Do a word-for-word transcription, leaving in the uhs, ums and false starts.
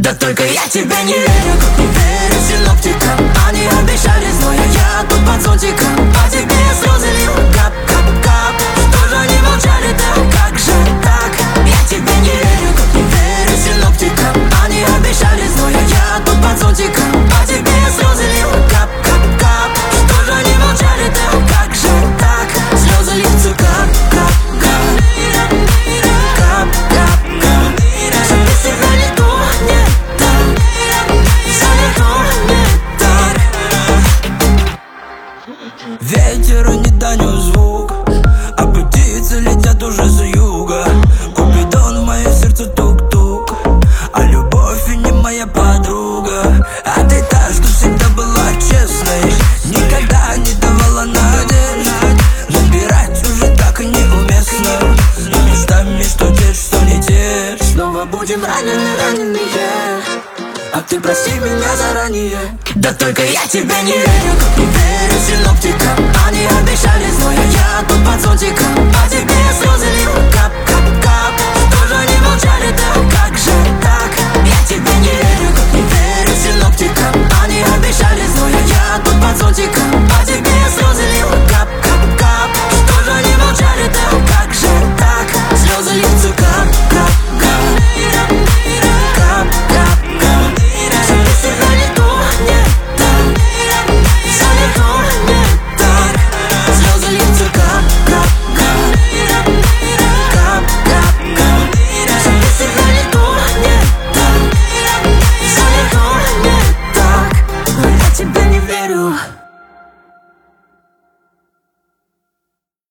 Да только я тебе не верю, как не верю синоптикам. Они обещали зной, а я тут под зонтиком. По тебе я слезы лил, кап-кап-кап. Что же они молчали там, как же так? Я тебе не верю, как не верю синоптикам. Они обещали зной, а я тут под зонтиком. По тебе я слезы лил, кап-кап-кап. Что же они молчали там, как же так? Слезы льются кап-кап-кап. Кап-кап-кап. Что без тебя не то, не так. Все не то, не так. Ветер и не донес звук, а птицы летят уже за юга. Купидон в мое сердце тук-тук, а любовь и не моя подруга. А ты та, что всегда была честной, никогда не давала надежд. Набирать уже так и неуместно, и местами что течь, что не течь. Снова будем ранены, раненые, а ты прости меня заранее. Да только я тебе не верю, как не верю синоптикам.